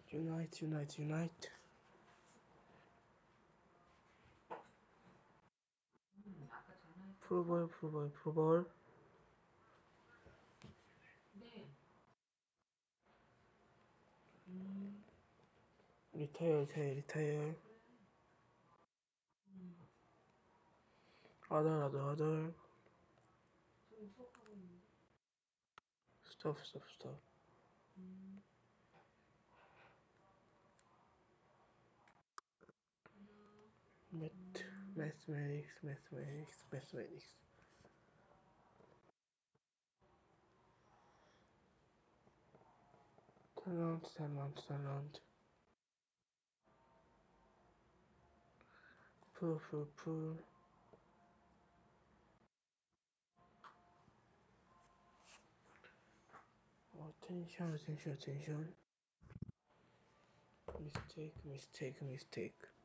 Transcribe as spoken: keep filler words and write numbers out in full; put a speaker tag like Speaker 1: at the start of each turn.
Speaker 1: Unite, unite, unite. 프로볼, 프로볼, 프로볼. 리타이어, 리타이어, 리타이어. 아들, 아들, 아들. 스톱, 스톱, 스톱. Math, mathematics, mathematics, mathematics. Turn around, turn around, turn around. Pull, pull, pull. Attention, attention, attention. Mistake, mistake, mistake.